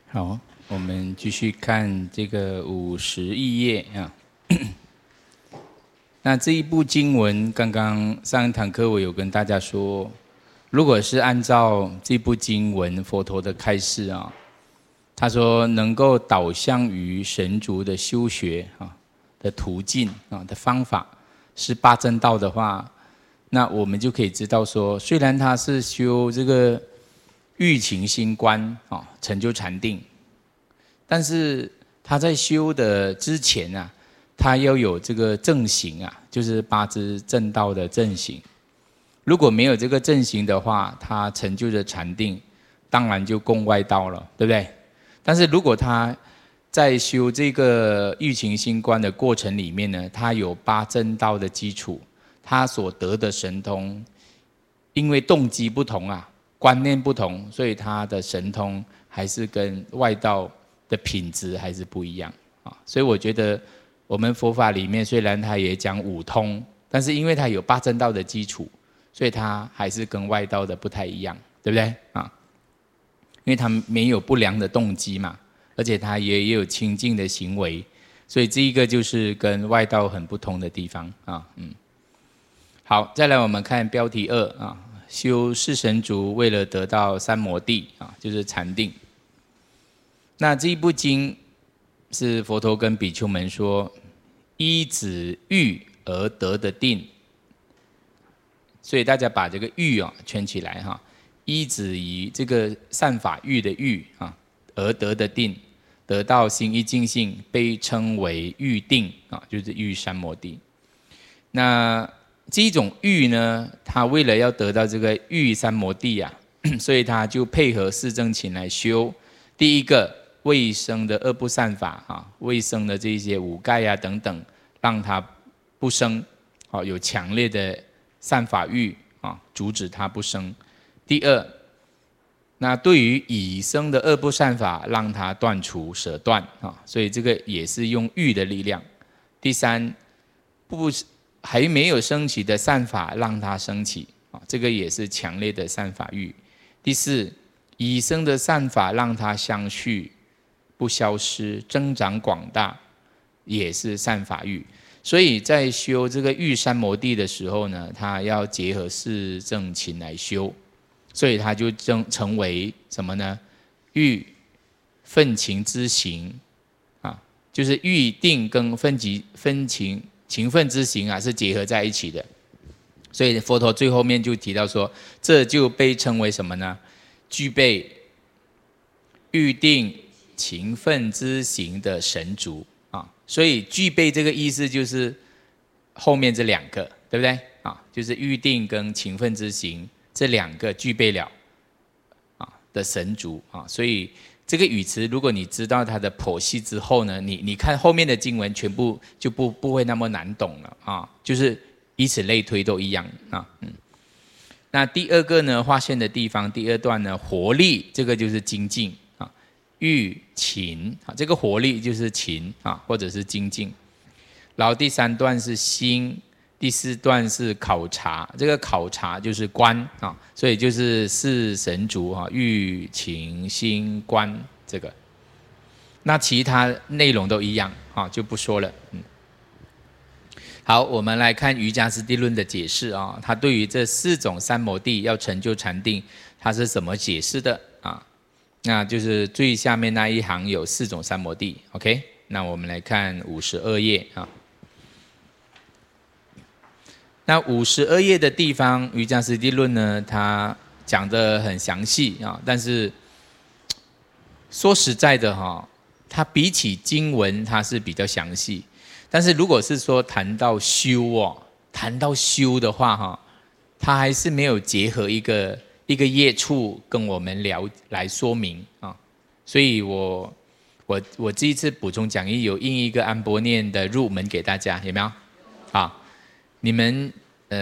好，我们继续看这个51页啊。那这一部经文，刚刚上一堂课我有跟大家说，如果是按照这部经文佛陀的开示啊，他说能够导向于神足的修学啊的途径啊的方法是八正道的话，那我们就可以知道说，虽然他是修这个欲勤心观啊，成就禅定，但是他在修的之前啊，他要有这个正行啊，就是八支正道的正行。如果没有这个正行的话，他成就的禅定，当然就共外道了，对不对？但是如果他在修这个欲勤心观的过程里面呢，他有八正道的基础，他所得的神通，因为动机不同啊，观念不同，所以他的神通还是跟外道的品质还是不一样啊。所以我觉得我们佛法里面虽然他也讲五通，但是因为他有八正道的基础，所以他还是跟外道的不太一样，对不对啊？因为他没有不良的动机嘛，而且他也有清净的行为，所以这一个就是跟外道很不同的地方啊。好，再来我们看标题2啊，修四神足为了得到三摩地啊，就是禅定。那这一部经是佛陀跟比丘们说，依止欲而得的定，所以大家把这个欲啊圈起来哈，依止于这个善法欲的欲啊而得的定，得到心一净性，被称为欲定啊，就是欲三摩地。那这一种欲呢，他为了要得到这个欲三摩地啊，所以他就配合四正勤来修。第一个未生的恶不善法啊，未生的这些五盖啊等等，让他不生，有强烈的善法欲啊，阻止他不生。第二，那对于已生的恶不善法，让他断除舍断啊，所以这个也是用欲的力量。第三，还没有升起的善法让它升起啊，这个也是强烈的善法欲。第四，已生的善法让它相续不消失，增长广大，也是善法欲。所以在修这个欲三摩地的时候呢，它要结合四正勤来修，所以它就成为什么呢？欲分勤之行啊，就是欲定跟分勤勤奋之行啊，是结合在一起的。所以佛陀最后面就提到说，这就被称为什么呢？具备欲定勤奋之行的神足啊。所以具备这个意思就是后面这两个，对不对啊？就是欲定跟勤奋之行这两个具备了啊的神足啊。所以这个语词，如果你知道它的剖析之后呢，你看后面的经文全部就不会那么难懂了啊，就是以此类推都一样啊。那第二个呢，划线的地方，第二段呢，活力，这个就是精进啊，欲勤啊，这个活力就是勤啊，或者是精进。然后第三段是心，第四段是考察，这个考察就是观啊，所以就是四神足啊，欲勤心观这个。那其他内容都一样啊，就不说了。好，我们来看瑜伽师地论的解释啊，他对于这四种三摩地要成就禅定，他是怎么解释的啊？那就是最下面那一行有四种三摩地 ，OK？ 那我们来看52页啊。那52页的地方，瑜伽师地论呢，它讲得很详细啊，但是说实在的哈，它比起经文它是比较详细，但是如果是说谈到修的话哈，它还是没有结合一个业处跟我们来说明啊，所以我这一次补充讲义有印一个安般念的入门给大家，有没有？好。你们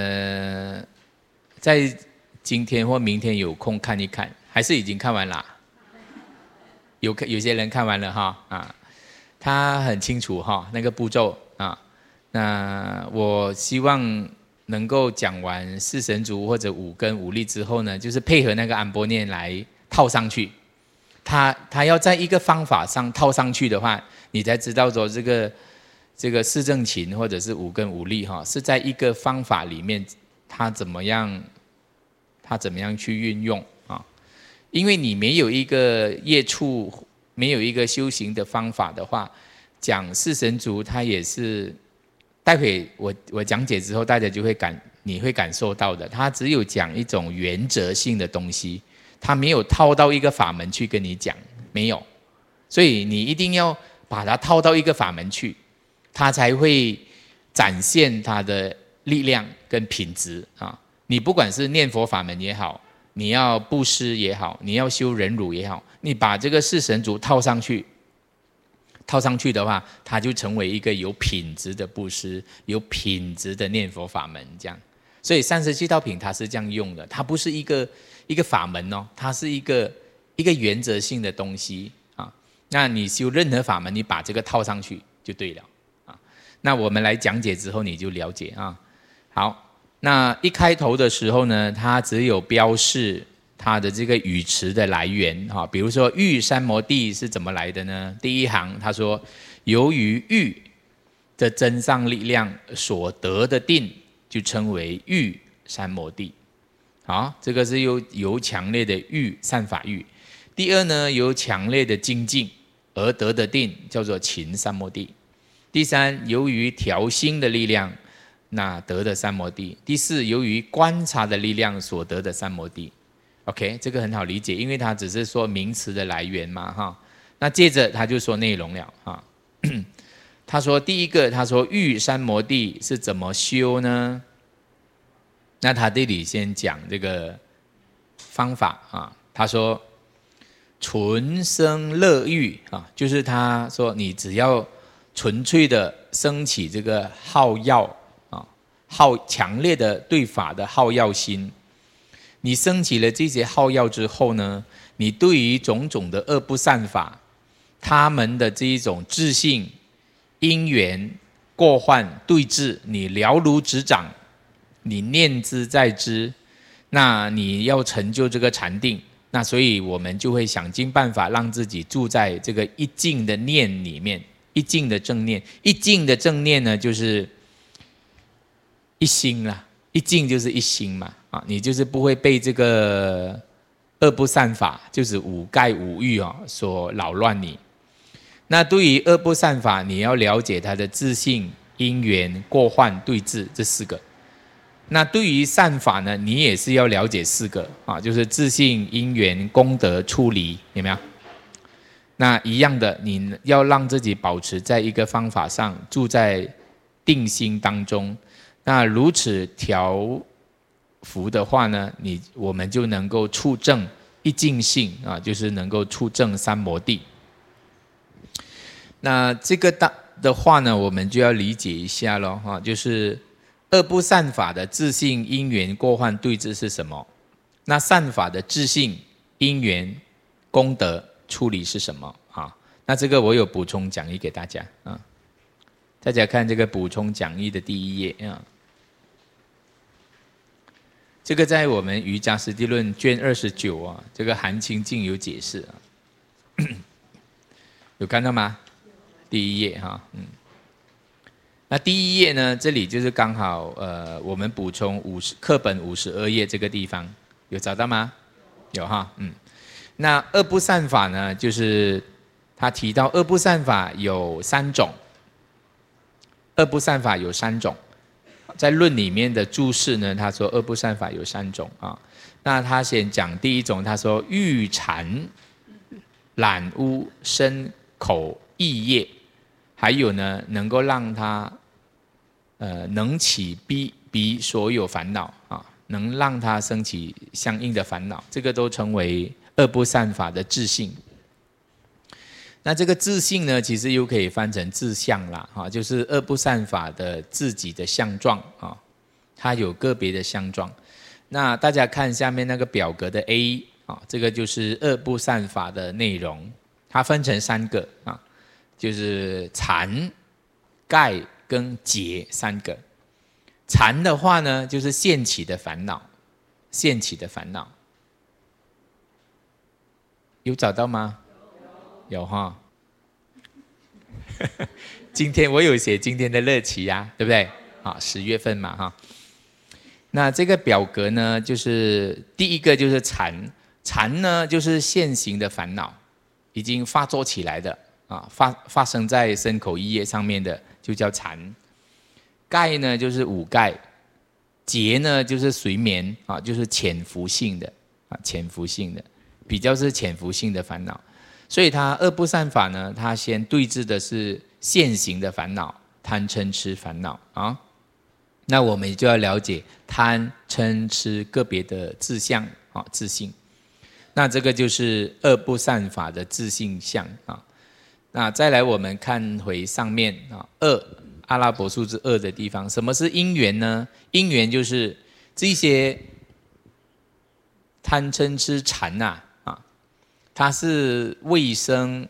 在今天或明天有空看一看，还是已经看完了？有些人看完了哈啊，他很清楚哈那个步骤啊。那我希望能够讲完四神足或者五根五力之后呢，就是配合那个安般念来套上去。 他要在一个方法上套上去的话，你才知道说这个四正勤或者是五根五力哈，是在一个方法里面，他怎么样去运用啊？因为你没有一个业处，没有一个修行的方法的话，讲四神足，它也是待会我讲解之后，大家就你会感受到的。它只有讲一种原则性的东西，它没有套到一个法门去跟你讲，没有。所以你一定要把它套到一个法门去，它才会展现它的力量跟品质啊！你不管是念佛法门也好，你要布施也好，你要修忍辱也好，你把这个四神足套上去的话，它就成为一个有品质的布施，有品质的念佛法门这样。所以37道品它是这样用的，它不是一个法门哦，它是一个原则性的东西啊。那你修任何法门，你把这个套上去就对了啊。那我们来讲解之后你就了解啊。好，那一开头的时候呢，它只有标示它的这个语词的来源哈。比如说欲三摩地是怎么来的呢？第一行他说，由于欲的增上力量所得的定，就称为欲三摩地。好，这个是由强烈的欲善法欲。第二呢，由强烈的精进而得的定，叫做勤三摩地。第三，由于调心的力量那得的三摩地。第四，由于观察的力量所得的三摩地。OK， 这个很好理解，因为它只是说名词的来源嘛哈。那接着他就说内容了哈。他说第一个，他说欲三摩地是怎么修呢？那他这里先讲这个方法啊。他说纯生乐欲啊，就是他说你只要纯粹的升起这个好要啊，强烈的对法的好要心。你升起了这些好要之后呢，你对于种种的恶不善法，他们的这一种自性、因缘、过患、对治，你了如指掌，你念之在之，那你要成就这个禅定，那所以我们就会想尽办法让自己住在这个一境的念里面，一境的正念。一境的正念呢，就是一心啦，一境就是一心嘛啊，你就是不会被这个恶不善法，就是五盖五欲啊所扰乱你。那对于恶不善法，你要了解它的自性、因缘、过患、对治这四个。那对于善法呢，你也是要了解四个啊，就是自性、因缘、功德、出离，有没有？那一样的，你要让自己保持在一个方法上，住在定心当中。那如此调伏的话呢，我们就能够触证一境性啊，就是能够触证三摩地。那这个的话呢，我们就要理解一下咯哈，就是恶不善法的自性、因缘、过患、对治是什么？那善法的自性、因缘、功德、出离是什么啊？那这个我有补充讲义给大家啊，大家看这个补充讲义的第一页啊。这个在我们瑜伽师地论卷29啊，这个韩清净有解释啊，有看到吗？第一页哈，那第一页呢，这里就是刚好我们补充课本52页这个地方，有找到吗？有哈，那恶不善法呢，就是他提到恶不善法有3种，恶不善法有3种。在论里面的注释呢，他说恶不善法有3种啊。那他先讲第一种，他说欲缠、染污身口意业，还有呢能够让他能起逼所有烦恼啊，能让他升起相应的烦恼，这个都称为恶不善法的自性。那这个自性呢，其实又可以翻成自相啦，就是恶不善法的自己的相状啊，它有个别的相状。那大家看下面那个表格的 A 啊，这个就是恶不善法的内容，它分成3个啊，就是缠、盖跟结3个。缠的话呢，就是现起的烦恼，现起的烦恼。 有找到吗？有哈。今天我有写今天的日期呀，对不对？啊，10月份嘛哈。那这个表格呢，就是第一个就是禅，禅呢就是现行的烦恼，已经发作起来的啊，发生在身口意业上面的，就叫禅。盖呢就是五盖，结呢就是睡眠啊，就是潜伏性的啊，潜伏性的，比较是潜伏性的烦恼。所以它二不善法呢，它先对治的是现行的烦恼，贪嗔痴烦恼啊。那我们就要了解贪嗔痴个别的自相啊，自性。那这个就是二不善法的自性相啊。那再来我们看回上面啊，阿拉伯数字2的地方，什么是因缘呢？因缘就是这些贪嗔痴缠啊，它是未生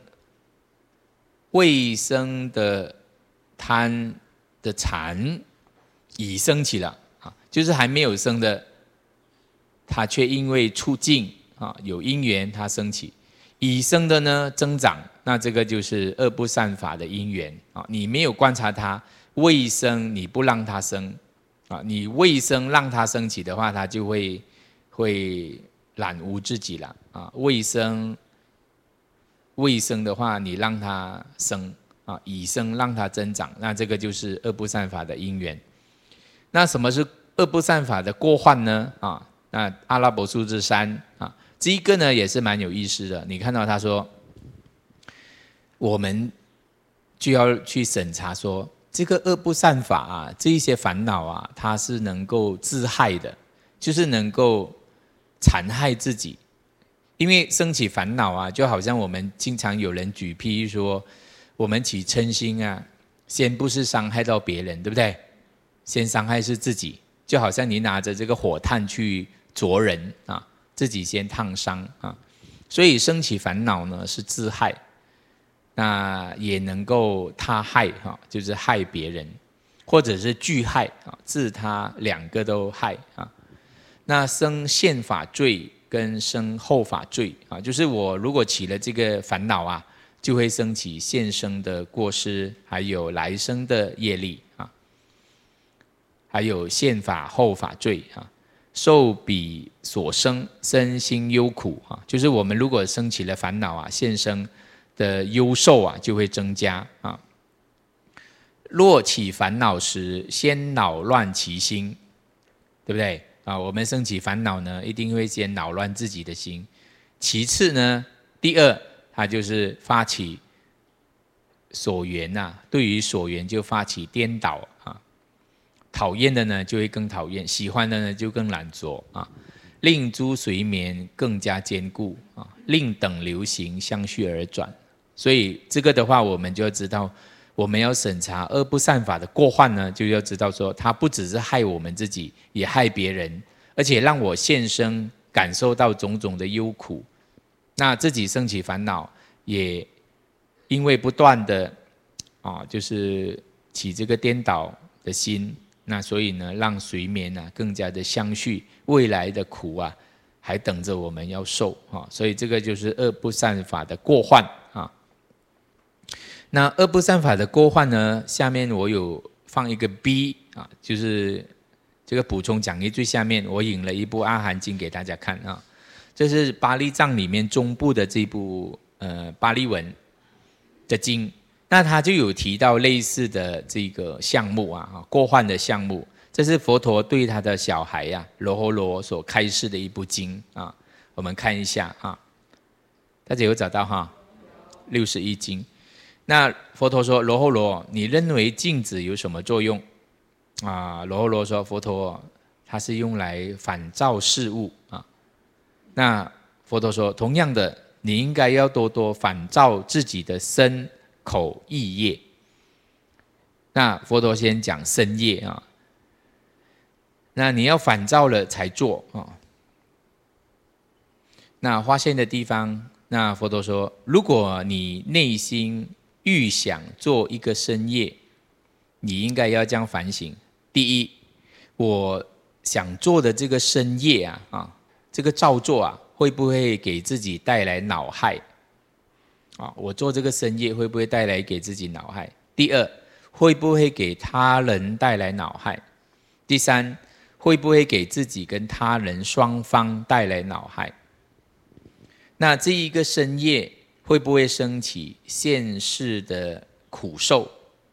的贪的缠已升起了啊，就是还没有生的，它却因为促进啊有因缘它升起，已生的呢增长。那这个就是二不善法的因缘啊！你没有观察它未生，你不让它生啊，你未生让它升起的话，它就会染污自己了啊！未生的话，你让它生啊，已生让它增长，那这个就是二不善法的因缘。那什么是二不善法的过患呢？啊，那阿拉伯数字3啊，这一个呢也是蛮有意思的。你看到他说，我们就要去审查说，这个二不善法啊，这一些烦恼啊，它是能够自害的，就是能够残害自己。因为升起烦恼啊，就好像我们经常有人举譬喻说，我们起嗔心啊，先不是伤害到别人，对不对？先伤害是自己，就好像你拿着这个火炭去灼人啊，自己先烫伤啊。所以升起烦恼呢是自害。那也能够他害哈，就是害别人，或者是俱害啊，自他两个都害啊。那生现法罪跟生后法罪啊，就是我如果起了这个烦恼啊，就会升起现生的过失，还有来生的业力啊，还有现法后法罪啊。受彼所生，身心忧苦啊，就是我们如果升起了烦恼啊，现生的忧受啊就会增加啊。若起烦恼时，先扰乱其心，对不对啊？我们升起烦恼呢，一定会先扰乱自己的心。其次呢，第二，它就是发起所缘啊，对于所缘就发起颠倒啊。讨厌的呢就会更讨厌，喜欢的呢就更懒惰啊。令诸随眠更加坚固啊，令等流行相续而转。所以这个的话，我们就要知道，我们要审查二不善法的过患呢，就要知道说，它不只是害我们自己，也害别人，而且让我现生感受到种种的忧苦。那自己升起烦恼，也因为不断的就是起这个颠倒的心，那所以呢，让随眠啊更加的相续，未来的苦啊，还等着我们要受啊。所以这个就是二不善法的过患啊。那二不善法的过患呢，下面我有放一个 B 啊，就是这个补充讲义最下面，我引了一部阿含经给大家看啊。这是巴利藏里面中部的这部巴利文的经，那他就有提到类似的这个项目啊，过患的项目。这是佛陀对他的小孩呀罗侯罗所开示的一部经啊，我们看一下啊，大家有找到哈？61经。那佛陀说：“罗侯罗，你认为镜子有什么作用？”啊，罗侯罗说：“佛陀，它是用来反照事物啊。”那佛陀说：“同样的，你应该要多多反照自己的身口意业。”那佛陀先讲身业啊，那你要反照了才做啊。那发现的地方，那佛陀说：“如果你内心欲想做一个身业，你应该要这样反省。第一，我想做的这个身业啊，这个造作啊， 会不会给自己带来恼害？我做这个生业会不会带来给自己恼害？第二，会不会给他人带来恼害？第三，会不会给自己跟他人双方带来恼害？那这一个生业会不会升起现世的苦受？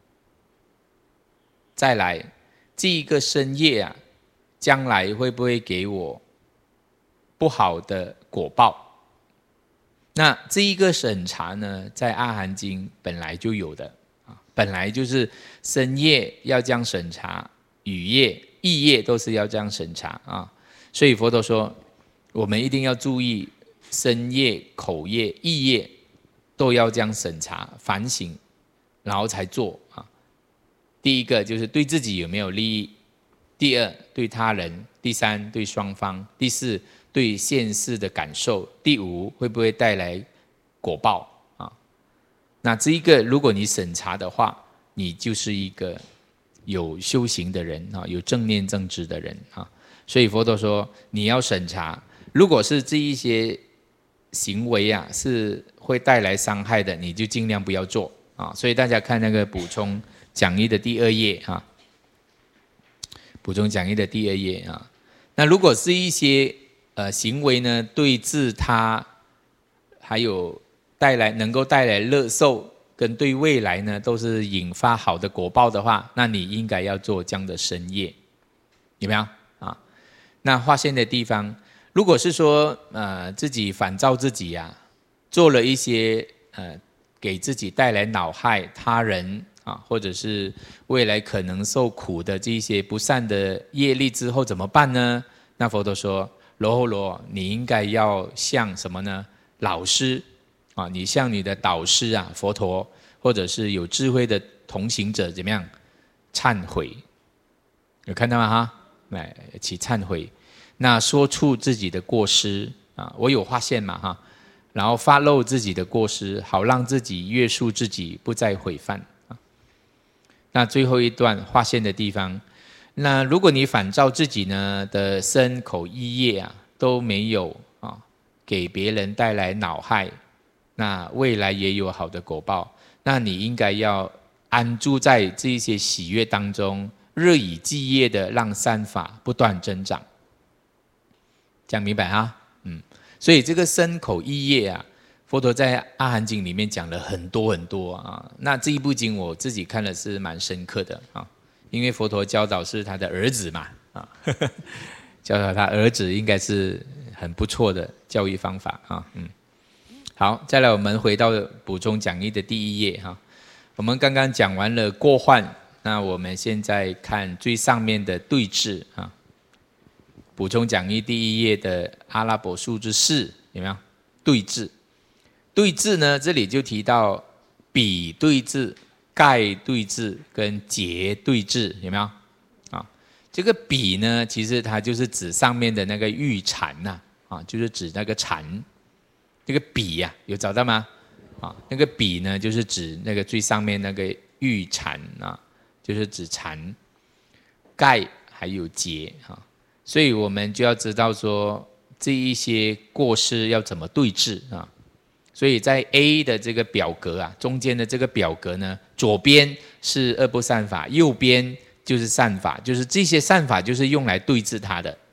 再来，这一个生业将来会不会给我不好的果报？那这一个审查呢，在阿含经本来就有的，本来就是身业要这样审查，语业、意业都是要这样审查啊。所以佛陀说，我们一定要注意身业、口业、意业都要这样审查、反省，然后才做啊。第一个就是对自己有没有利益，第二对他人，第三对双方，第四对现世的感受，第五会不会带来果报啊？那这一个如果你审查的话，你就是一个有修行的人啊，有正念正知的人啊。所以佛陀说，你要审查，如果是这一些行为是会带来伤害的，你就尽量不要做啊。所以大家看那个补充讲义的第2页啊，补充讲义的第2页啊。那如果是一些行为呢，对自他还有能够带来乐受，跟对未来呢都是引发好的果报的话，那你应该要做这样的身业，有没有啊？那划线的地方，如果是说自己反照自己做了一些给自己带来恼害他人或者是未来可能受苦的这些不善的业力之后怎么办呢？那佛陀说，罗睺罗，你应该要向什么呢？老师你向你的导师佛陀，或者是有智慧的同行者怎么样？忏悔，有看到吗？来起忏悔，那说出自己的过失我有发现嘛然后发露自己的过失，好让自己约束自己，不再毁犯那最后一段划线的地方，那如果你反照自己呢的身口意业都没有给别人带来恼害，那未来也有好的果报，那你应该要安住在这些喜悦当中，日以继夜的让善法不断增长，这样明白所以这个身口意业佛陀在阿含经里面讲了很多很多那这一部经我自己看了是蛮深刻的因为佛陀教导是他的儿子嘛教导他儿子应该是很不错的教育方法好，再来我们回到补充讲义的第1页我们刚刚讲完了过患，那我们现在看最上面的对治补充讲义第1页的阿拉伯数字4，有没有？对治，对治呢，这里就提到比对治、盖对治跟结对治，有没有？这个比呢，其实它就是指上面的那个玉蝉就是指那个蝉。这个比有找到吗？那个比呢，就是指那个最上面那个玉蝉就是指蝉。盖还有结所以我们就要知道说这一些过失要怎么对治所以在 A 的这个表格中间的这个表格呢，左边是恶不善法，右边就是善法，就是这些善法就是用来对治它的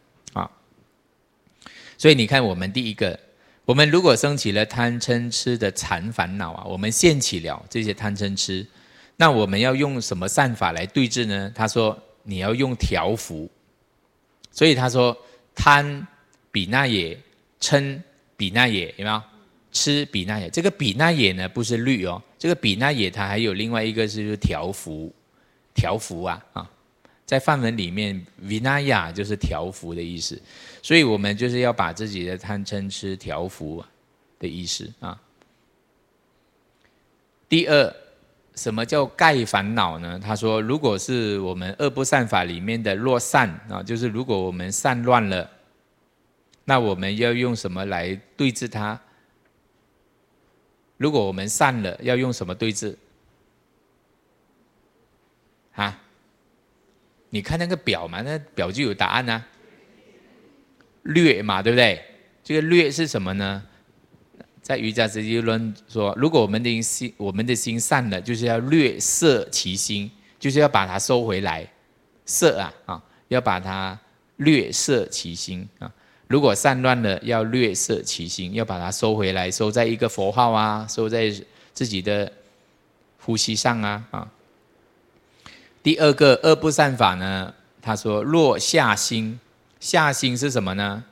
所以你看我们第一个，我们如果升起了贪嗔痴的缠烦恼我们现起了这些贪嗔痴，那我们要用什么善法来对治呢？他说你要用调伏，所以他说贪比那也，嗔比那也，有没有？痴比那也，这个比那也呢不是律这个比那也它还有另外一个是调伏，调伏在梵文里面 vinaya 就是调伏的意思，所以我们就是要把自己的贪嗔痴调伏的意思第二，什么叫盖烦恼呢？他说如果是我们恶不善法里面的若善就是如果我们散乱了，那我们要用什么来对治它？如果我们散了，要用什么对治你看那个表嘛，那表就有答案略嘛，对不对？ 这个略是什么呢？在瑜伽师地论说，如果我们的心散了，就是要略摄其心，就是要把它收回来，摄要把它略摄其心啊。如果散乱了，要略摄其心，要把它收回来，收在一个佛号啊，收在自己的呼吸上啊。第二个恶不善法呢，他说若下心，下心是什么呢？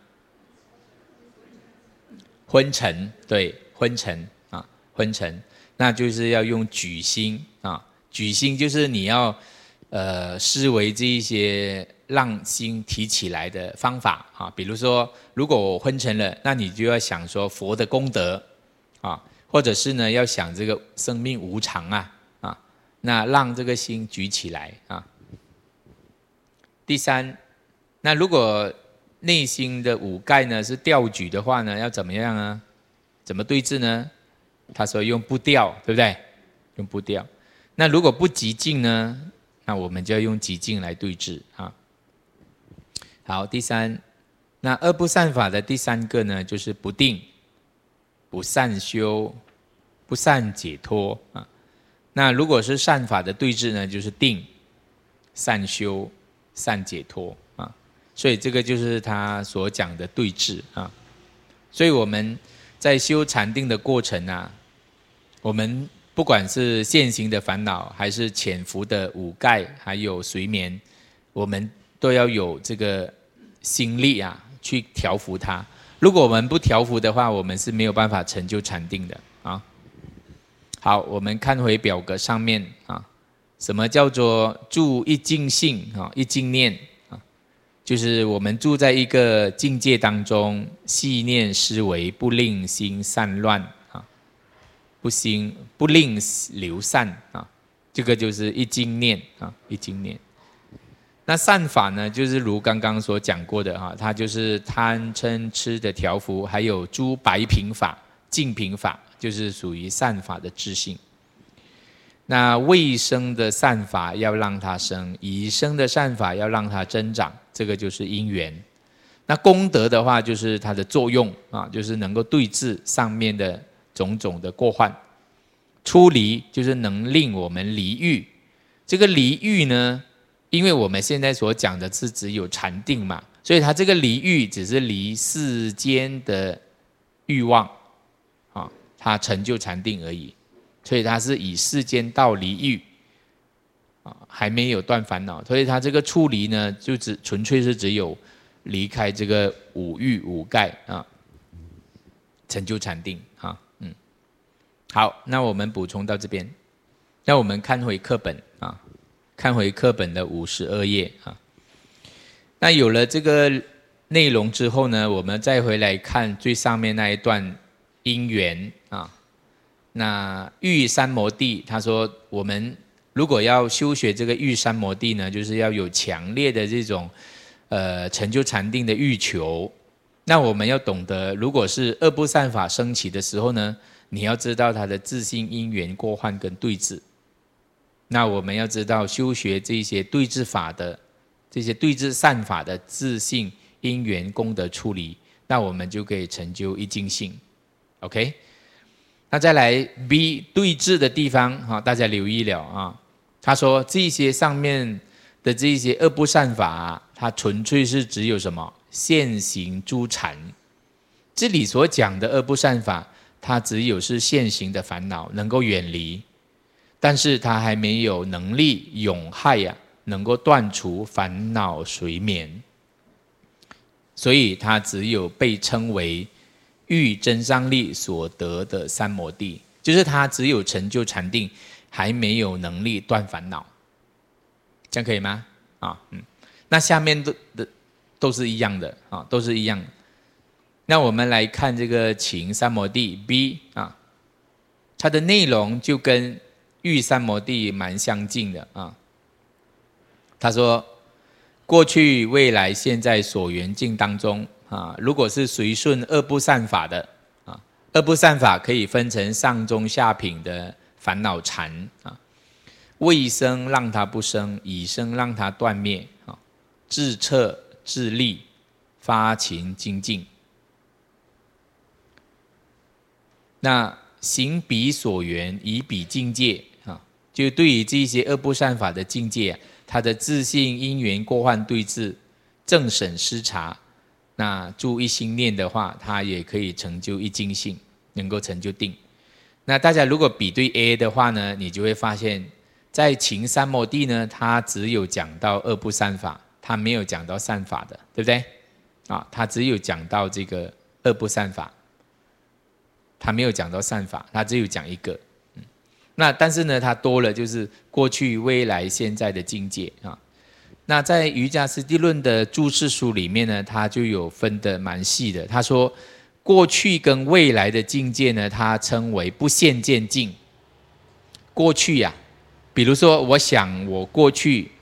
昏沉，对，昏沉啊，昏沉，那就是要用举心啊，举心就是你要思维这一些让心提起来的方法啊，比如说，如果我昏沉了，那你就要想说佛的功德啊，或者是呢要想这个生命无常啊，那让这个心举起来啊。第三，那如果内心的五盖呢是调举的话呢，要怎么样呢？怎么对治呢？他说用不调，对不对？用不调。那如果不极静呢？那我们就要用极静来对治啊。好，第三，那恶不善法的第三个呢，就是不定、不善修、不善解脱啊。那如果是善法的对治呢，就是定、善修、善解脱。所以这个就是他所讲的对治啊。所以我们在修禅定的过程啊，我们不管是现行的烦恼，还是潜伏的五盖，还有睡眠，我们都要有这个心力啊，去调伏它。如果我们不调伏的话，我们是没有办法成就禅定的啊。好，我们看回表格上面啊，什么叫做住一境性啊，一境念？就是我们住在一个境界当中，细念思维，不令心散乱啊，不令流散啊，这个就是一境念啊，一境念。那善法呢，就是如刚刚所讲过的哈，它就是贪嗔痴的调伏，还有诸白品法、净品法，就是属于善法的自性。那未生的善法要让它生，已生的善法要让它增长，这个就是因缘。那功德的话，就是它的作用啊，就是能够对治上面的种种的过患。出离就是能令我们离欲，这个离欲呢，因为我们现在所讲的是只有禅定嘛，所以它这个离欲只是离世间的欲望啊，它成就禅定而已。所以他是以世间道离欲还没有断烦恼，所以他这个出离呢，就纯粹是只有离开这个五欲五盖啊，成就禅定啊。好，那我们补充到这边，那我们看回课本啊，看回课本的52页啊。那有了这个内容之后呢，我们再回来看最上面那一段因缘啊。那欲三摩地，他说我们如果要修学这个欲三摩地呢，就是要有强烈的这种成就禅定的欲求。那我们要懂得，如果是恶不善法升起的时候呢，你要知道它的自性因缘过患跟对治。那我们要知道修学这些对治法的这些对治善法的自性因缘功德处理，那我们就可以成就一境性。OK。那再来 B 对治的地方大家留意了啊。他说这些上面的这些恶不善法它纯粹是只有什么现行诸禅。这里所讲的恶不善法，它只有是现行的烦恼能够远离，但是它还没有能力永害能够断除烦恼随眠，所以它只有被称为欲增上力所得的三摩地，就是他只有成就禅定，还没有能力断烦恼，这样可以吗？那下面都是一样的都是一样的。那我们来看这个情三摩地 B 它的内容就跟欲三摩地蛮相近的他说过去、未来、现在所缘境当中如果是随顺恶不善法的恶不善法可以分成上中下品的烦恼缠未生让它不生，已生让它断灭自彻自利发勤精进那行彼所缘，以彼境界啊，就对于这些恶不善法的境界，他的自性因缘过患对治，正审施察，那住一心念的话，他也可以成就一境性，能够成就定。那大家如果比对 A 的话呢，你就会发现，在情三摩地呢，它只有讲到恶不善法，它没有讲到善法的，对不对？啊，它只有讲到这个恶不善法，它没有讲到善法，它只有讲一个。那但是呢，它多了就是过去、未来、现在的境界啊。那在瑜伽师地论的注释书里面呢，它就有分得蛮细的。他说，过去跟未来的境界呢，它称为不现见境。过去呀，比如说，我想我过去，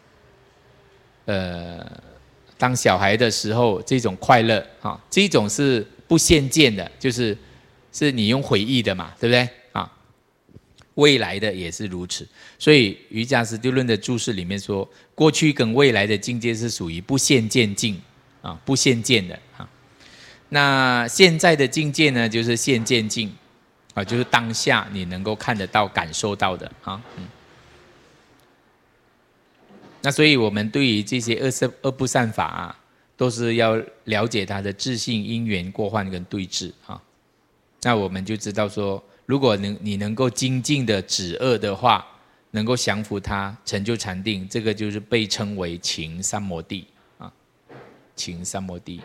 当小孩的时候这种快乐啊，这种是不现见的，就是你用回忆的嘛，对不对？未来的也是如此，所以瑜伽师地论的注释里面说，过去跟未来的境界是属于不现见境啊，不现见的啊。那现在的境界呢，就是现见境啊，就是当下你能够看得到、感受到的啊。那所以我们对于这些恶不善法啊，都是要了解它的自性、因缘、过患跟对治啊。那我们就知道说，如果你能够精进的止恶的话，能够降服它，成就禅定，这个就是被称为情三摩地啊，情三摩地。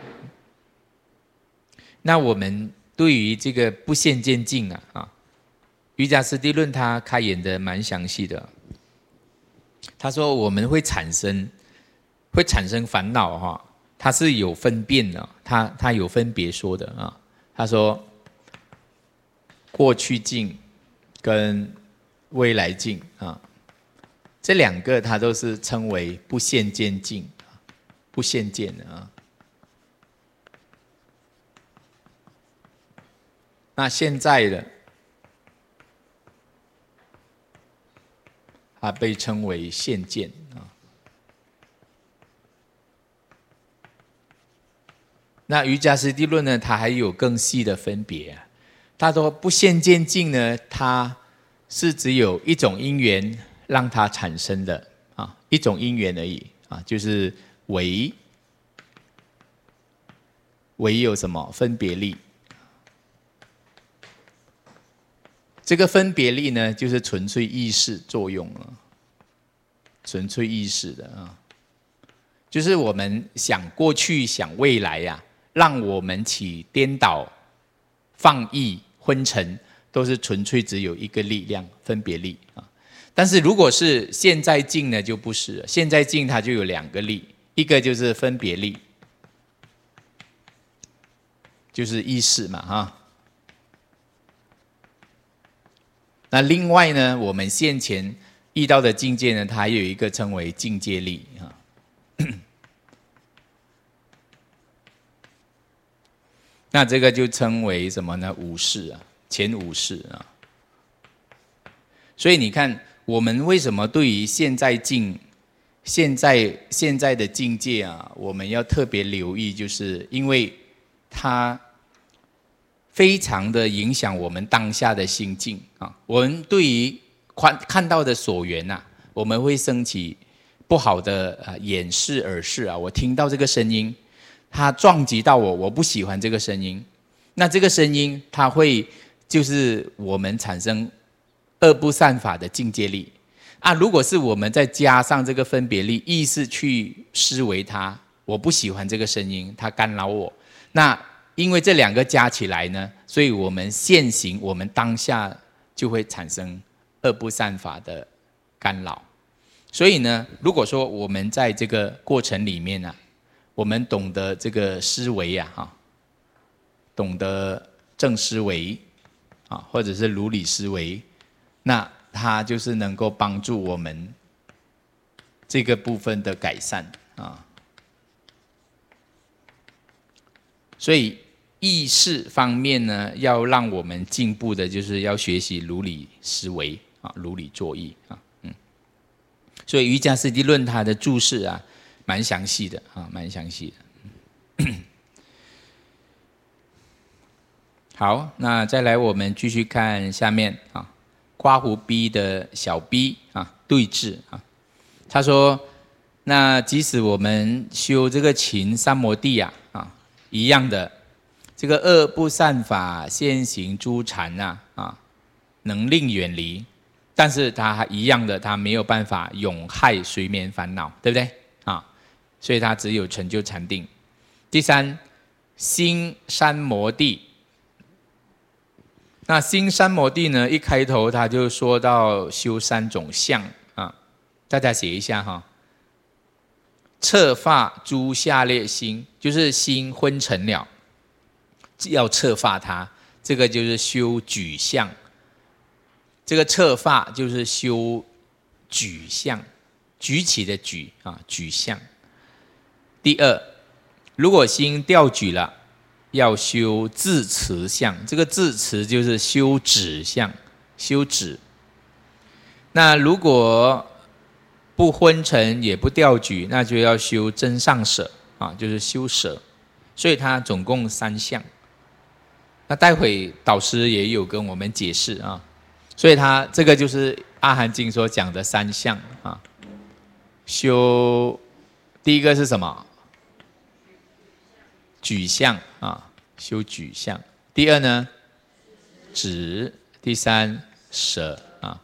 那我们对于这个不现见境啊，瑜伽师地论他开演的蛮详细的。他说我们会产生烦恼哈，它是有分辨的，他有分别说的啊。他说，过去境跟未来境啊，这两个它都是称为不现见境，不现见的啊。那现在的，它被称为现见啊。那瑜伽师地论呢，它还有更细的分别啊。他说不现见境呢，它是只有一种因缘让它产生的啊，一种因缘而已啊，就是唯有什么分别力。这个分别力呢，就是纯粹意识作用了，纯粹意识的啊，就是我们想过去、想未来呀，让我们起颠倒、放逸、昏沉，都是纯粹只有一个力量，分别力啊。但是如果是现在境呢，就不是了。现在境它就有两个力，一个就是分别力，就是意识嘛哈。那另外呢，我们现前遇到的境界呢，它还有一个称为境界力啊。那这个就称为什么呢？五识啊，前五识啊。所以你看，我们为什么对于现在境、现在的境界啊，我们要特别留意，就是因为它非常的影响我们当下的心境啊。我们对于看到的所缘啊，我们会升起不好的眼视、耳视啊。我听到这个声音，它撞击到我，我不喜欢这个声音。那这个声音，它会就是我们产生恶不善法的境界力啊。如果是我们再加上这个分别力，意识去思维它，我不喜欢这个声音，它干扰我。那因为这两个加起来呢，所以我们现行，我们当下就会产生恶不善法的干扰。所以呢，如果说我们在这个过程里面啊，我们懂得这个思维啊，懂得正思维啊，或者是如理思维，那它就是能够帮助我们这个部分的改善啊。所以意识方面呢，要让我们进步的，就是要学习如理思维啊，如理作意啊，所以瑜伽师地论它的注释啊，蛮详细的啊，蛮详细的。 好，那再来我们继续看下面啊，括弧 B 的小 b 啊，对治啊。他说，那即使我们修这个勤三摩地啊，一样的，这个恶不善法现行诸禅能令远离，但是他一样的，他没有办法永害随眠烦恼，对不对啊？所以他只有成就禅定。第三，心三摩地。那心三摩地呢？一开头他就说到修三种相啊，大家写一下哈。彻发诸下列心，就是心昏沉了，要彻发它，这个就是修举相。这个彻发就是修举相，举起的举啊，举相。第二，如果心掉举了，要修自持相，这个自持就是修止相，修止。那如果不昏沉也不掉举，那就要修真上舍啊，就是修舍。所以它总共3项。那待会导师也有跟我们解释啊，所以它这个就是阿含经所讲的3项啊。修第一个是什么？举相啊，修举相。第二呢，止。第三，舍啊。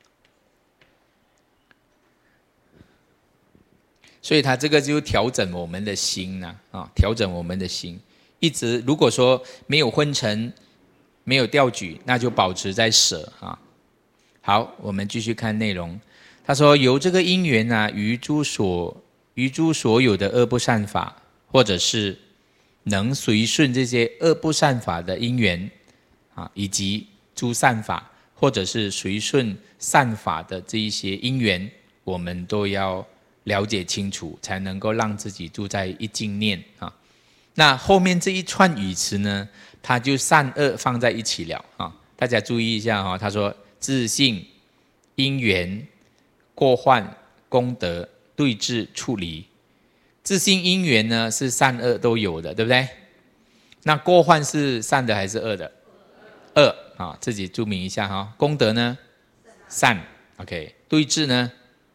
所以他这个就调整我们的心调整我们的心。一直如果说没有昏沉，没有掉举，那就保持在舍啊。好，我们继续看内容。他说，由这个因缘于诸所有的恶不善法，或者是能随顺这些恶不善法的因缘以及诸善法，或者是随顺善法的这一些因缘，我们都要了解清楚，才能够让自己住在一境念啊。那后面这一串语词呢，它就善恶放在一起了啊。大家注意一下他说自性、因缘、过患、功德、对治、处离。自性因缘呢是善恶都有的，对不对？那过患是善的还是恶的？恶啊，自己注明一下哈。功德呢？善。OK， 对治呢？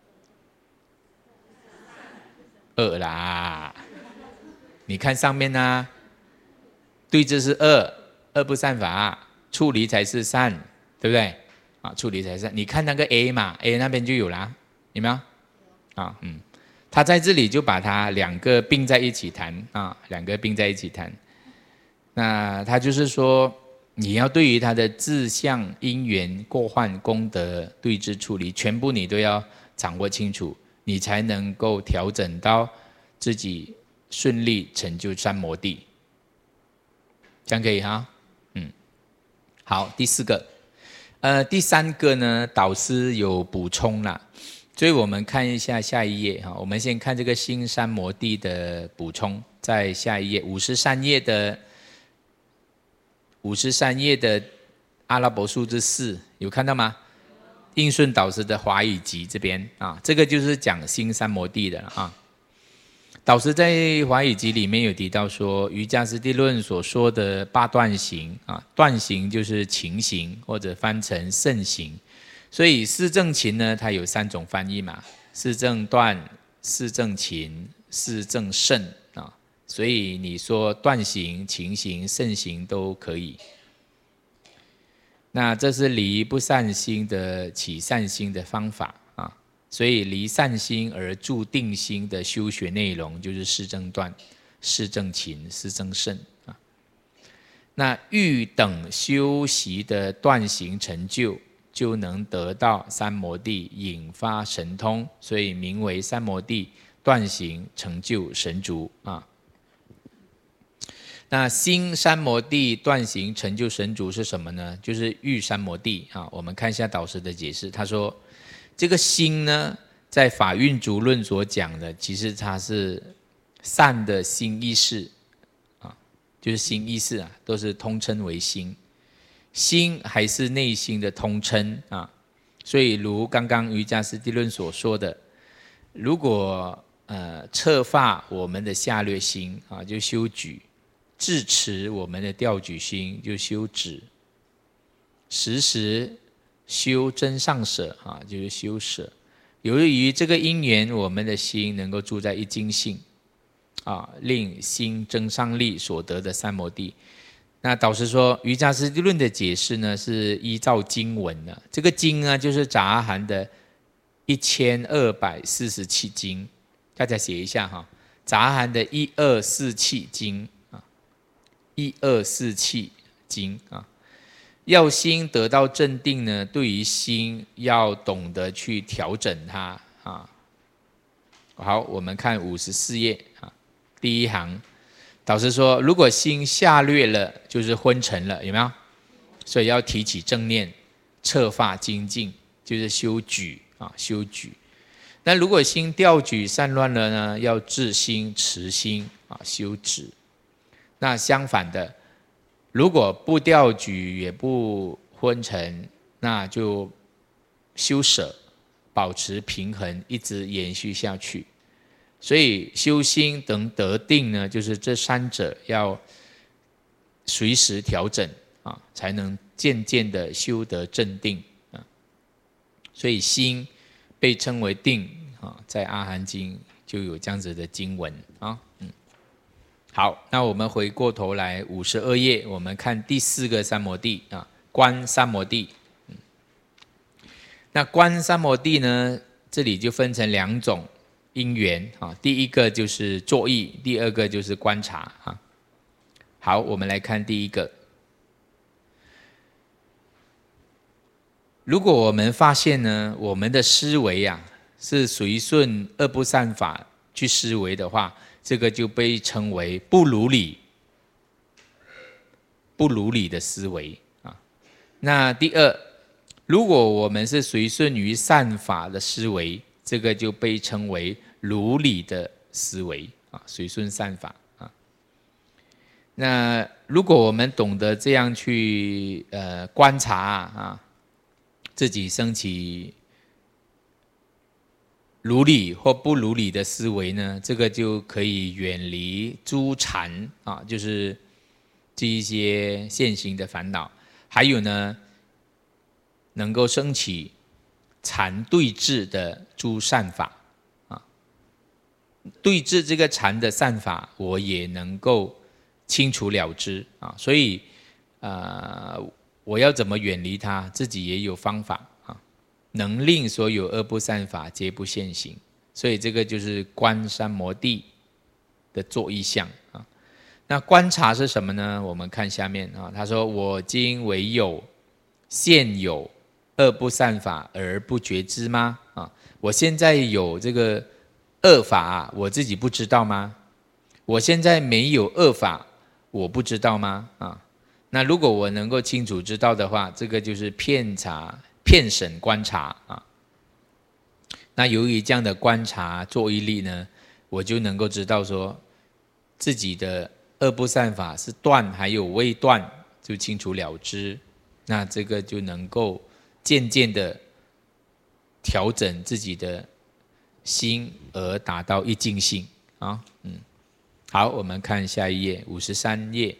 恶啦。你看上面对治是恶，恶不善法，处离才是善，对不对？处离才是善。你看那个 A 嘛 ，A 那边就有啦，有没有？他在这里就把它2个并在一起谈2个并在一起谈。那他就是说，你要对于他的志向、因缘、过患、功德、对治、处离，全部你都要掌握清楚，你才能够调整到自己顺利成就三摩地。这样可以哈？好，第4个，第3个呢，导师有补充啦。所以我们看一下下一页我们先看这个心三摩地的补充，在下一页53页的阿拉伯数字4，有看到吗？应顺导师的华语集这边这个就是讲心三摩地的导师在华语集里面有提到说，瑜伽师地论所说的8段行段行就是勤行，或者翻成圣行。所以四正勤呢，它有3种翻译嘛，四正断、四正勤、四正圣所以你说断行、勤行、圣行都可以。那这是离不善心的起善心的方法所以离善心而住定心的修学内容就是四正断、四正勤、四正圣那欲等修习的断行成就，就能得到三摩地，引发神通，所以名为三摩地断行成就神足那心三摩地断行成就神足是什么呢？就是欲三摩地我们看一下导师的解释，他说这个心呢，在法运足论所讲的，其实它是善的心意识就是心意识都是通称为心。心还是内心的通称所以如刚刚瑜伽师地论所说的，如果彻发我们的下略心就修举智持我们的调举心，就修止；时时修真上舍啊，就是修舍。由于这个因缘，我们的心能够住在一境性啊，令心增上力所得的三摩地。那导师说，瑜伽师地论的解释呢，是依照经文的。这个经呢，就是杂阿含的1247经，大家写一下哈。杂阿含的1247经啊，1247经啊。要心得到镇定呢，对于心要懂得去调整它啊。好，我们看54页啊，第一行。导师说，如果心下劣了，就是昏沉了，有没有？所以要提起正念，策发精进，就是修举啊，修举。那如果心调举散乱了呢，要治心、持心啊，修止。那相反的，如果不调举也不昏沉，那就修舍，保持平衡，一直延续下去。所以修心等得定呢，就是这三者要随时调整啊，才能渐渐的修得镇定啊。所以心被称为定啊，在阿含经就有这样子的经文啊。好，那我们回过头来52页，我们看第4个三摩地啊，观三摩地。那观三摩地呢，这里就分成2种因缘啊，第一个就是作意，第二个就是观察啊。好，我们来看第一个。如果我们发现呢，我们的思维啊是随顺二不善法去思维的话，这个就被称为不如理的思维啊。那第二，如果我们是随顺于善法的思维，这个就被称为如理的思维啊，随顺善法啊。那如果我们懂得这样去观察啊，自己升起如理或不如理的思维呢，这个就可以远离诸缠啊，就是这一些现行的烦恼，还有呢，能够升起禅对治的诸善法啊，对治这个禅的善法，我也能够清楚了知啊，所以我要怎么远离它，自己也有方法啊，能令所有恶不善法皆不现行，所以这个就是观三摩地的作意相啊。那观察是什么呢？我们看下面啊，他说：我今唯有现有恶不善法而不觉知吗？啊，我现在有这个恶法，我自己不知道吗？我现在没有恶法，我不知道吗？啊，那如果我能够清楚知道的话，这个就是遍审观察啊。那由于这样的观察作意力呢，我就能够知道说自己的恶不善法是断还有未断，就清楚了知。那这个就能够渐渐的调整自己的心，而达到一境性啊。好，我们看下一页，53页。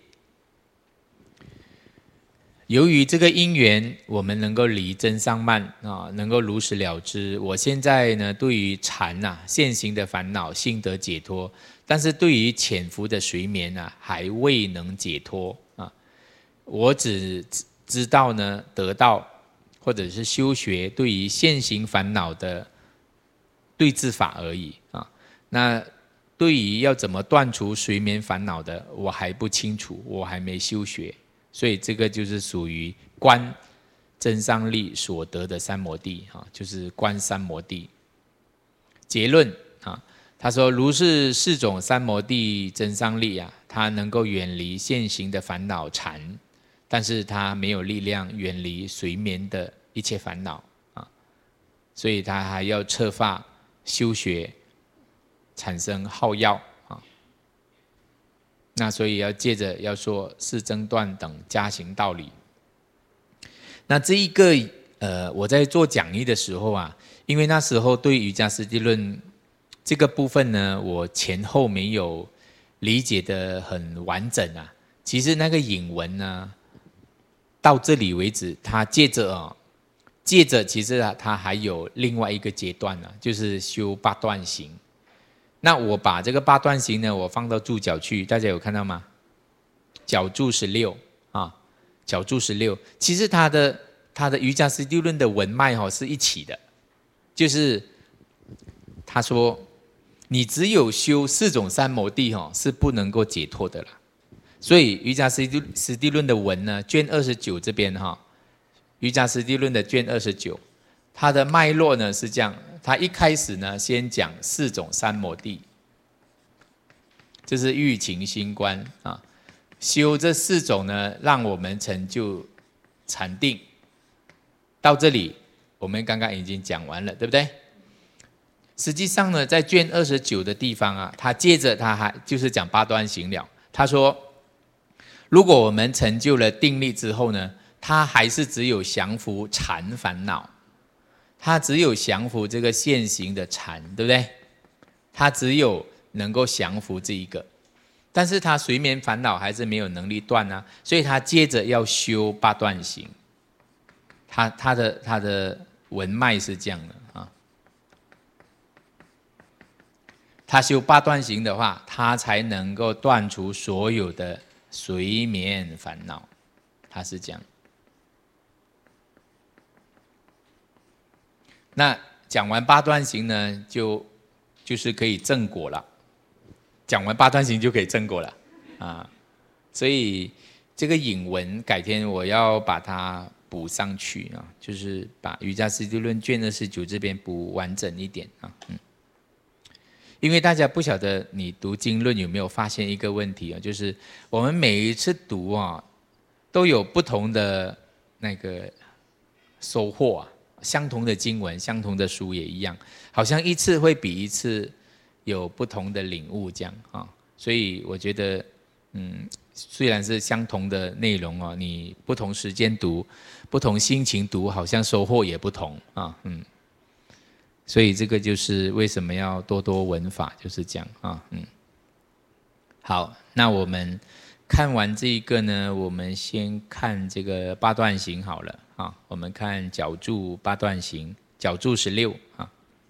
由于这个因缘，我们能够离真上慢啊，能够如实了知。我现在呢，对于禅现行的烦恼心得解脱，但是对于潜伏的睡眠还未能解脱啊。我只知道呢，得到或者是修学对于现行烦恼的对治法而已啊。那对于要怎么断除睡眠烦恼的，我还不清楚，我还没修学。所以这个就是属于观真上力所得的三摩地啊，就是观三摩地。结论啊，他说如是4种三摩地真上力啊，它能够远离现行的烦恼缠，但是它没有力量远离睡眠的一切烦恼啊，所以他还要策发修学，产生好药。那所以要接着要说四争断等加行道理。那这一个我在做讲义的时候因为那时候对瑜伽师地论这个部分呢，我前后没有理解的很完整啊。其实那个引文呢，到这里为止，它接着其实它还有另外一个阶段呢，就是修八段行。那我把这个八段行呢，我放到注脚去，大家有看到吗？脚注16啊，脚注16。其实它的瑜伽师地论的文脉是一起的，就是他说，你只有修4种三摩地是不能够解脱的啦。所以瑜伽师地论的文呢，卷29这边瑜伽师地论的卷29，它的脉络呢是这样，它一开始呢先讲4种三摩地，这是欲勤心观啊，修这4种呢，让我们成就禅定。到这里我们刚刚已经讲完了，对不对？实际上呢，在卷29的地方啊，他接着他还就是讲八段行了。他说，如果我们成就了定力之后呢，他还是只有降伏禅烦恼，他只有降伏这个现行的禅，对不对？他只有能够降服这一个，但是他随眠烦恼还是没有能力断啊，所以他接着要修八段行。他的文脉是这样的啊。他修八段行的话，他才能够断除所有的随眠烦恼，他是这样。那讲完八段行呢，就是可以正果了。讲完八段行就可以正果了啊。所以这个引文改天我要把它补上去啊，就是把瑜伽师地论卷29这边补完整一点啊。因为大家不晓得你读经论有没有发现一个问题啊，就是我们每一次读啊，都有不同的那个收获啊。相同的经文，相同的书也一样，好像一次会比一次有不同的领悟这样啊。所以我觉得，虽然是相同的内容哦，你不同时间读，不同心情读，好像收获也不同啊。所以这个就是为什么要多多闻法，就是这样啊。好，那我们看完这一个呢，我们先看这个八段行好了啊。我们看脚注八段行，脚注16啊。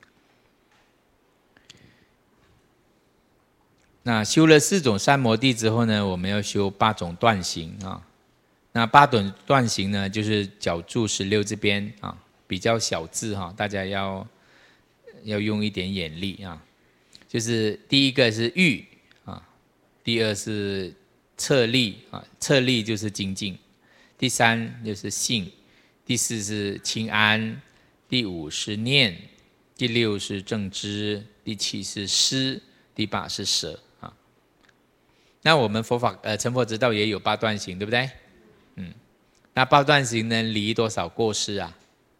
那修了4种三摩地之后呢，我们要修8种断行啊。那8种断行呢，就是脚注16这边啊，比较小字哈，大家要用一点眼力啊。就是第一个是欲啊，第2是策力啊，策力就是精进，第3就是信，第4是清安，第5是念，第6是正知，第7是思，第8是舍啊。那我们佛法成佛之道也有8段行，对不对？那8段行能离多少过失啊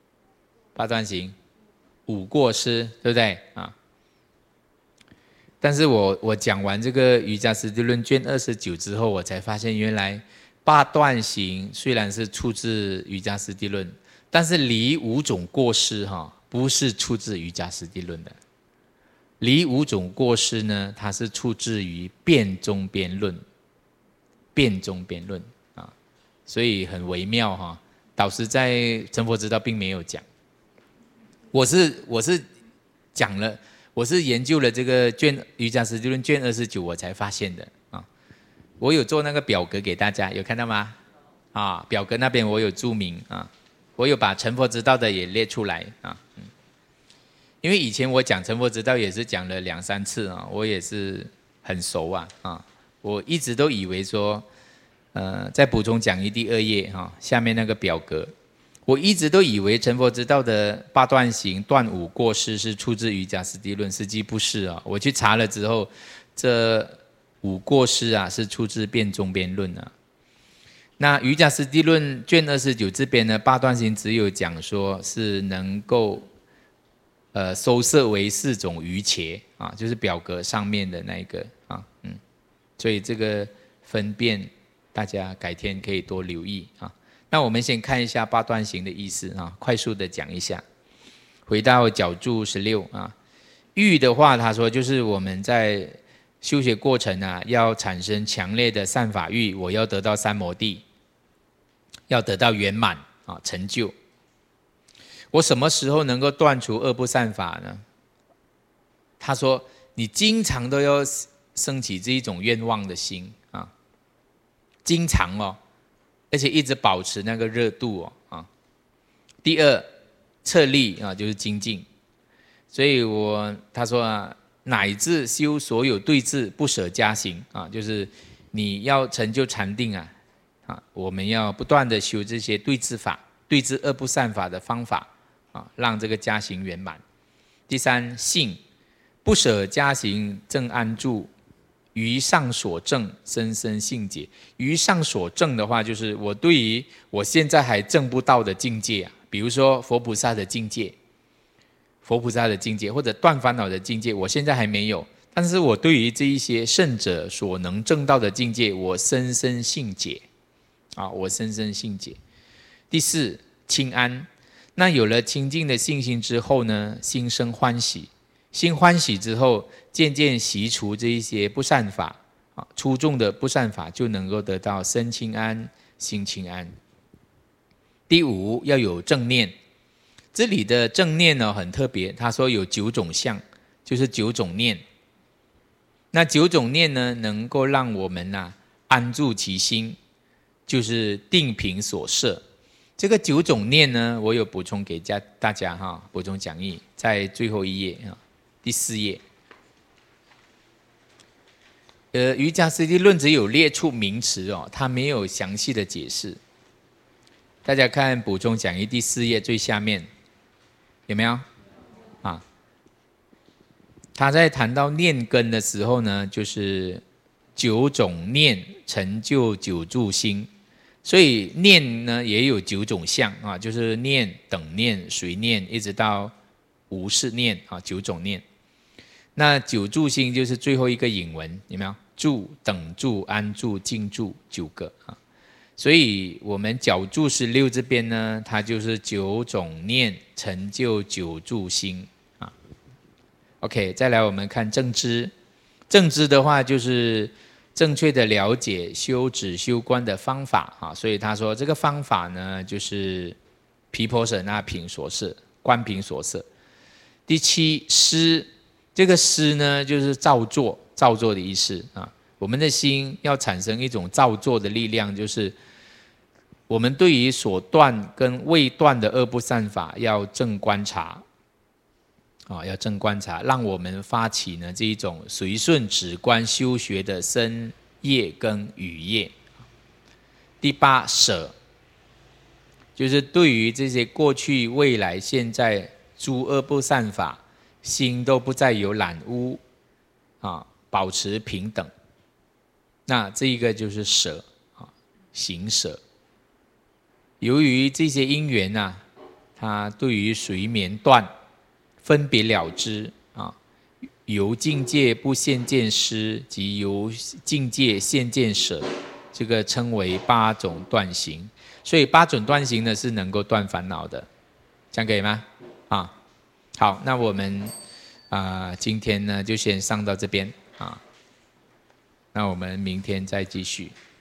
？8段行5过失，对不对啊？但是我讲完这个瑜伽师地论卷29之后，我才发现原来8段行虽然是出自瑜伽师地论，但是离5种过失不是出自瑜伽师地论的。离5种过失呢，它是出自于辩中辩论，辩中辩论啊，所以很微妙哈。导师在成佛之道并没有讲，我是讲了。我是研究了这个瑜伽师地论卷29，我才发现的啊。我有做那个表格给大家，有看到吗？啊，表格那边我有注明啊，我有把成佛之道的也列出来啊。因为以前我讲成佛之道也是讲了2、3次啊，我也是很熟啊。我一直都以为说，在补充讲义第2页下面那个表格。我一直都以为成佛之道的8段行断5过失是出自瑜伽师地论，实际不是啊。我去查了之后，这5过失啊是出自辩中辩论啊。那瑜伽师地论卷29这边呢，8段行只有讲说是能够收摄为4种瑜伽啊，就是表格上面的那一个啊。所以这个分辨大家改天可以多留意啊。那我们先看一下8段行的意思啊，快速的讲一下。回到脚注16啊，欲的话，他说就是我们在修学过程啊，要产生强烈的善法欲，我要得到三摩地，要得到圆满啊成就。我什么时候能够断除恶不善法呢？他说，你经常都要升起这一种愿望的心啊，经常哦，而且一直保持那个热度哦啊。第二，策力啊，就是精进。所以他说啊，乃至修所有对治，不舍加行啊，就是你要成就禅定啊，我们要不断的修这些对治法，对治恶不善法的方法啊，让这个加行圆满。第三，信，不舍加行正安住，于上所证，深深信解。于上所证的话，就是我对于我现在还证不到的境界啊，比如说佛菩萨的境界。佛菩萨的境界或者断烦恼的境界，我现在还没有，但是我对于这一些圣者所能证到的境界，我深深信解啊，我深深信解。第四，清安。那有了清净的信心之后呢，心生欢喜，心欢喜之后，渐渐习除这一些不善法啊，粗重的不善法就能够得到身清安、心清安。第五，要有正念。这里的正念呢很特别，他说有9种相，就是9种念。那9种念呢，能够让我们安住其心，就是定凭所摄。这个9种念呢，我有补充给大家补充讲义，在最后一页第4页。瑜伽师地论只有列出名词哦，它没有详细的解释。大家看补充讲义第4页最下面。有没有他在谈到念根的时候呢，就是9种念成就9住心，所以念呢也有9种相就是念、等念、随念，一直到无是念9种念。那9住心就是最后一个引文，有没有？住、等住、安住、静住9个所以我们角住16这边呢，它就是9种念成就9住心OK， 再来我们看正知。正知的话就是正确的了解修止修观的方法所以他说这个方法呢，就是毗婆舍那品所摄，观品所摄。第7，施。这个施呢，就是造作的意思我们的心要产生一种造作的力量，就是我们对于所断跟未断的恶不善法要正观察要正观察，让我们发起呢这一种随顺止观修学的身业跟语业。第8，舍，就是对于这些过去、未来、现在诸恶不善法，心都不再有染污保持平等。那这一个就是舍行舍。由于这些因缘它对于随眠断分别了知由境界不现见施及由境界现见舍，这个称为8种断行。所以8种断行呢是能够断烦恼的，这样可以吗？好，那我们今天呢就先上到这边那我们明天再继续。